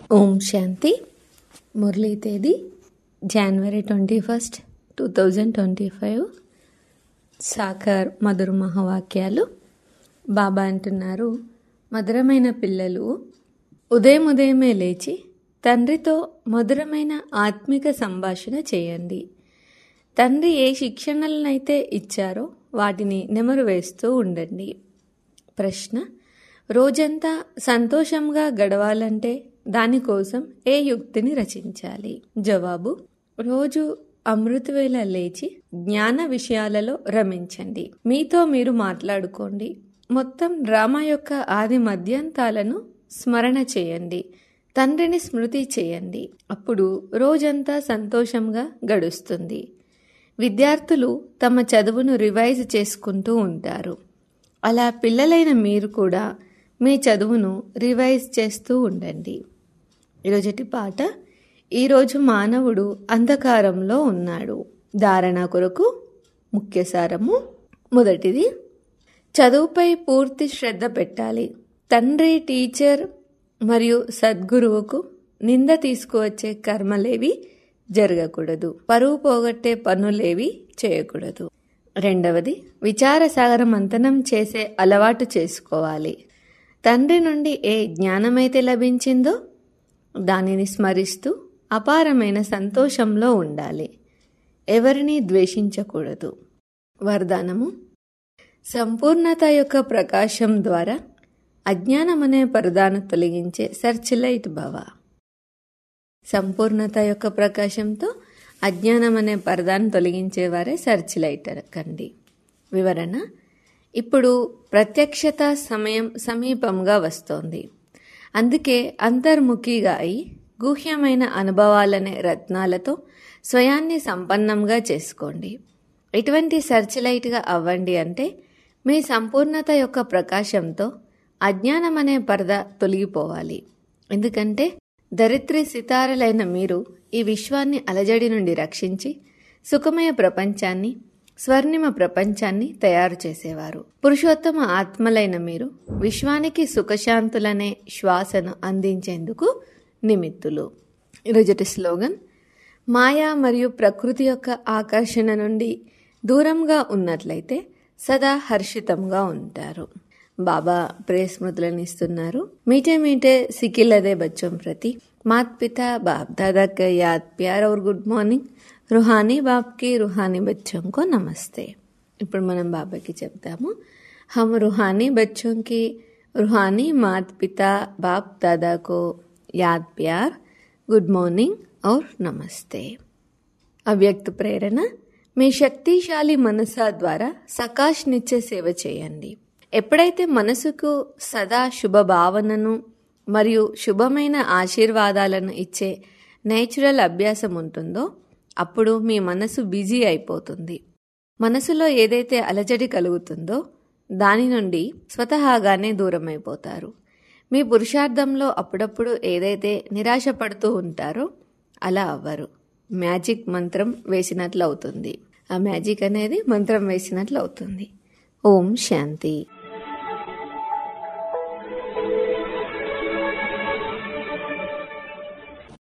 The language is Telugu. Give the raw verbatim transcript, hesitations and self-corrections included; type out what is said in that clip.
ఓం శాంతి. మురళీ తేదీ January twenty first two thousand twenty five. సాకార్ మధుర మహావాక్యాలు. బాబా అంటున్నారు, మధురమైన పిల్లలు, ఉదయం ఉదయమే లేచి తండ్రితో మధురమైన ఆత్మిక సంభాషణ చేయండి. తండ్రి ఏ శిక్షణలనైతే ఇచ్చారో వాటిని నెమరు వేస్తూ ఉండండి. ప్రశ్న: రోజంతా సంతోషంగా గడవాలంటే దానికోసం ఏ యుక్తిని రచించాలి? జవాబు: రోజు అమృతవేళ లేచి జ్ఞాన విషయాలలో రమించండి. మీతో మీరు మాట్లాడుకోండి. మొత్తం డ్రామా యొక్క ఆది మధ్యాంతాలను స్మరణ చేయండి. తండ్రిని స్మృతి చేయండి. అప్పుడు రోజంతా సంతోషంగా గడుస్తుంది. విద్యార్థులు తమ చదువును రివైజ్ చేసుకుంటూ ఉంటారు. అలా పిల్లలైన మీరు కూడా మీ చదువును రివైజ్ చేస్తూ ఉండండి. ఈరోజటి పాట: ఈరోజు మానవుడు అంధకారంలో ఉన్నాడు. ధారణ కొరకు ముఖ్య సారము. మొదటిది, చదువుపై పూర్తి శ్రద్ధ పెట్టాలి. తండ్రి, టీచర్ మరియు సద్గురువుకు నింద తీసుకువచ్చే కర్మలేవి జరగకూడదు. పరువు పోగొట్టే పనులేవి చేయకూడదు. రెండవది, విచారసాగర మంథనం చేసే అలవాటు చేసుకోవాలి. తండ్రి నుండి ఏ జ్ఞానమైతే లభించిందో దానిని స్మరిస్తూ అపారమైన సంతోషంలో ఉండాలి. ఎవరిని ద్వేషించకూడదు. వరదానము: సంపూర్ణత యొక్క ప్రకాశం ద్వారా అజ్ఞానమనే పరదాను తొలగించే సర్చ్ లైట్ భవ. సంపూర్ణత యొక్క ప్రకాశంతో అజ్ఞానం అనే పరదాను తొలగించేవారే సర్చ్ లైట్ కండి. వివరణ: ఇప్పుడు ప్రత్యక్షత సమయం సమీపంగా వస్తోంది. అందుకే అంతర్ముఖిగా అయి గుహ్యమైన అనుభవాలనే రత్నాలతో స్వయాన్ని సంపన్నంగా చేసుకోండి. ఎటువంటి సర్చ్ లైట్గా అవ్వండి అంటే మీ సంపూర్ణత యొక్క ప్రకాశంతో అజ్ఞానం అనే పరద తొలగిపోవాలి. ఎందుకంటే దరిద్రి సితారలైన మీరు ఈ విశ్వాన్ని అలజడి నుండి రక్షించి సుఖమయ ప్రపంచాన్ని, స్వర్ణిమ ప్రపంచాన్ని తయారు చేసేవారు. పురుషోత్తమ ఆత్మలైన మీరు విశ్వానికి సుఖశాంతులనే శ్వాసను అందించేందుకు నిమిత్తులు. ఈరోజటి స్లోగన్: మాయా మరియు ప్రకృతి యొక్క ఆకర్షణ నుండి దూరంగా ఉన్నట్లయితే సదా హర్షితంగా ఉంటారు. బాబా ప్రేయ స్మృతులను ఇస్తున్నారు. మీటే మీటే సికిల్లదే బచ్చం ప్రతి మాత్ పితా బాప్ దాదా కా యాద్ ప్యార్ और గుడ్ మార్నింగ్. రుహానీ బాప్కి రుహానీ బచ్చంకో నమస్తే. ఇప్పుడు మనం బాబాకి చెప్తాము. హమ్ రుహానీ బచ్చంకి రుహానీ మాత్ పితా బాప్ దాదాకో యాద్ ప్యార్, గుడ్ మార్నింగ్ और నమస్తే. అవ్యక్త ప్రేరణ: మీ శక్తిశాలి మనసా ద్వారా సకాష్ నిత్య సేవ చేయండి. ఎప్పుడైతే మనసుకు సదా శుభ భావనను మరియు శుభమైన ఆశీర్వాదాలను ఇచ్చే నేచురల్ అభ్యాసం ఉంటుందో అప్పుడు మీ మనసు బిజీ అయిపోతుంది. మనసులో ఏదైతే అలజడి కలుగుతుందో దాని నుండి స్వతహాగానే దూరం అయిపోతారు. మీ పురుషార్థంలో అప్పుడప్పుడు ఏదైతే నిరాశ పడుతూ ఉంటారో అలా అవ్వరు. మ్యాజిక్ మంత్రం వేసినట్లు అవుతుంది. ఆ మ్యాజిక్ అనేది మంత్రం వేసినట్లు అవుతుంది. ఓం శాంతి.